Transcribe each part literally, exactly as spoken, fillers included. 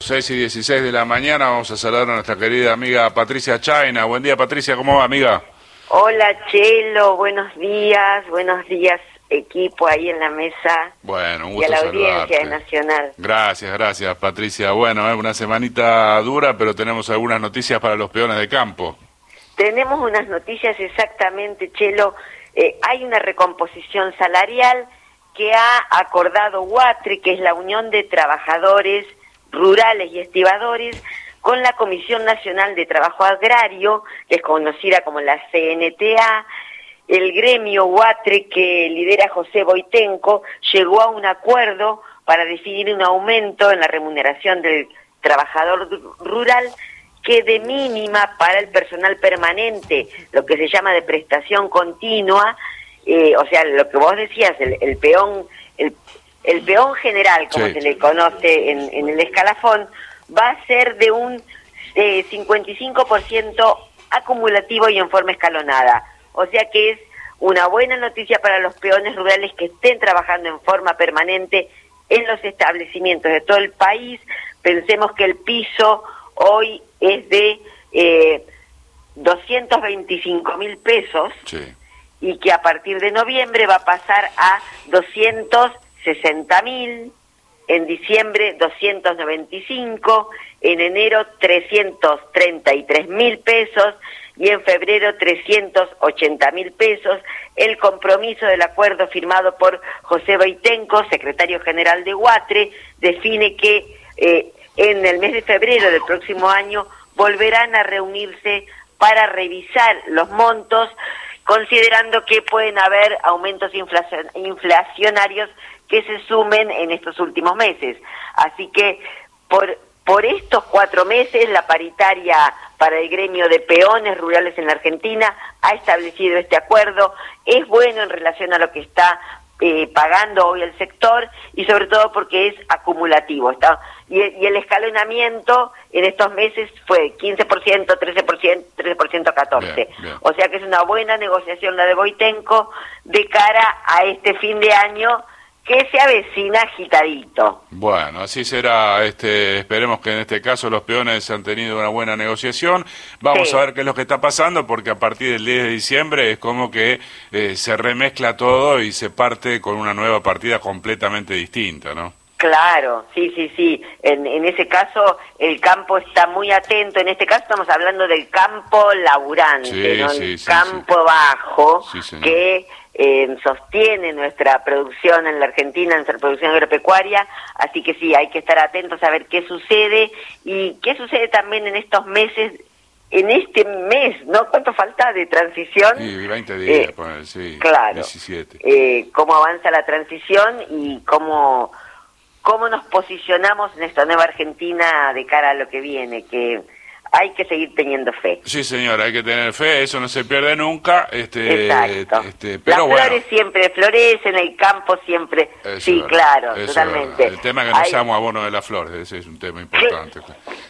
seis y dieciséis de la mañana vamos a saludar a nuestra querida amiga Patricia Chayna. Buen día, Patricia, ¿cómo va, amiga? Hola, Chelo, buenos días, buenos días, equipo ahí en la mesa. Bueno, un gusto y a la saludarte. audiencia de Nacional. Gracias, gracias, Patricia. Bueno, es una semanita dura, pero tenemos algunas noticias para los peones de campo. Tenemos unas noticias exactamente, Chelo. Eh, hay una recomposición salarial que ha acordado UATRE, que es la Unión de Trabajadores Rurales y Estibadores, con la Comisión Nacional de Trabajo Agrario, que es conocida como la C N T A. El gremio UATRE, que lidera José Boitenco, llegó a un acuerdo para definir un aumento en la remuneración del trabajador rural que de mínima para el personal permanente, lo que se llama de prestación continua, eh, o sea, lo que vos decías, el, el peón el, el peón general, como sí. se le conoce en, en el escalafón, va a ser de un eh, cincuenta y cinco por ciento acumulativo y en forma escalonada. O sea que es una buena noticia para los peones rurales que estén trabajando en forma permanente en los establecimientos de todo el país. Pensemos que el piso hoy es de eh, doscientos veinticinco mil pesos sí. y que a partir de noviembre va a pasar a doscientos sesenta mil, en diciembre doscientos noventa y cinco, en enero trescientos treinta y tres mil pesos y en febrero trescientos ochenta mil pesos. El compromiso del acuerdo firmado por José Boitenco, secretario general de UATRE, define que eh, en el mes de febrero del próximo año volverán a reunirse para revisar los montos, considerando que pueden haber aumentos inflacion inflacionarios que se sumen en estos últimos meses. Así que por, por estos cuatro meses la paritaria para el gremio de peones rurales en la Argentina ha establecido este acuerdo. Es bueno en relación a lo que está eh, pagando hoy el sector y sobre todo porque es acumulativo. Está, y, y el escalonamiento en estos meses fue quince por ciento, trece por ciento, trece por ciento, catorce por ciento. Bien, bien. O sea que es una buena negociación la de Boitenco de cara a este fin de año que se avecina agitadito. Bueno, así será. Este, esperemos que en este caso los peones han tenido una buena negociación. Vamos sí. a ver qué es lo que está pasando, porque a partir del diez de diciembre es como que eh, se remezcla todo y se parte con una nueva partida completamente distinta, ¿no? Claro, sí, sí, sí. En, en ese caso el campo está muy atento. En este caso estamos hablando del campo laburante, sí, ¿no? Sí, el sí, campo sí. bajo Sí, que eh, sostiene nuestra producción en la Argentina, nuestra producción agropecuaria. Así que sí, hay que estar atentos a ver qué sucede y qué sucede también en estos meses. En este mes, ¿no? ¿Cuánto falta de transición? Sí, veinte días, eh, poner, sí, claro, diecisiete. Eh, cómo avanza la transición y cómo, cómo nos posicionamos en esta nueva Argentina de cara a lo que viene, que hay que seguir teniendo fe. Sí, señora, hay que tener fe, eso no se pierde nunca. Este, Exacto. Este, pero Las bueno. flores siempre florecen, el campo siempre... Eso sí, es claro, eso totalmente. Es el tema que nos hay... llamo abono de las flores, ese es un tema importante.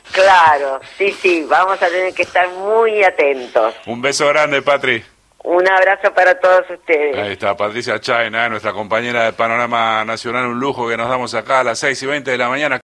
Claro, sí, sí, vamos a tener que estar muy atentos. Un beso grande, Patri. Un abrazo para todos ustedes. Ahí está, Patricia Chayna, nuestra compañera de Panorama Nacional, un lujo que nos damos acá a las seis y veinte de la mañana.